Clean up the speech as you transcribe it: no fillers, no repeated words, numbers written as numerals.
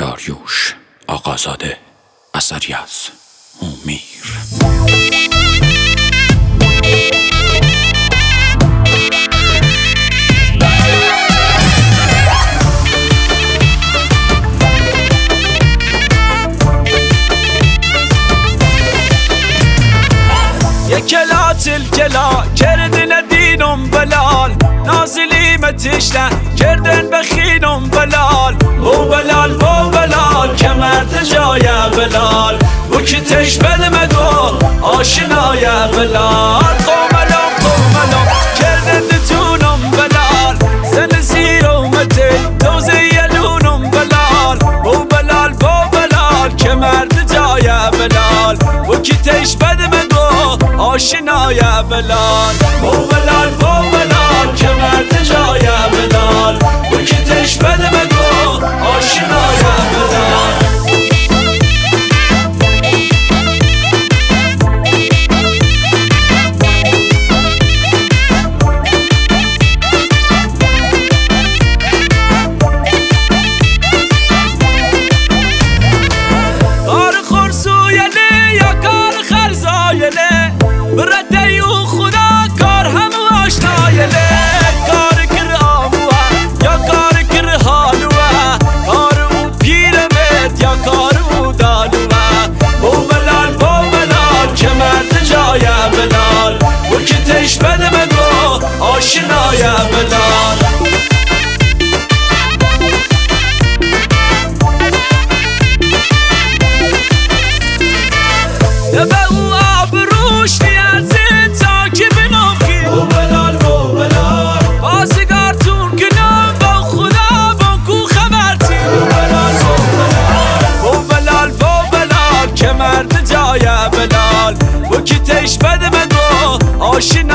داریوش آقازاده، اثری از امیر. يكلات الكلا كردنا دينهم بلال نازلي متشنا كردن بخينهم بلال بو بلال بو بلال كمرد جايا بلال وكتش بالمدو آشنا يا بلال قوملام قوملام كردن دتونهم بلال زنزير ومتل توزيلونهم بلال بو بلال بو بلال كمرد جايا بلال وكتش بالمدو آشنا یا بلال بو بلال بو بلال که مرد جا یا بلال و که تشبه مگو آشنا یا بلال کار خورسویلی یا کار خرزایلی برده و خدا کار همو آشنایله کار کر آموه یا کار کر حالوه کار او پیرمت یا کار او دالوه بو بلال که مرد جای بلال و که تشبه مگو آشنای بلال به او آبروش نیازه تا که بناخی بو بلال بازگارتون کنم با خدا با کو خبرتی بو بلال که مرد جای بلال و که تشبه مگو آشنا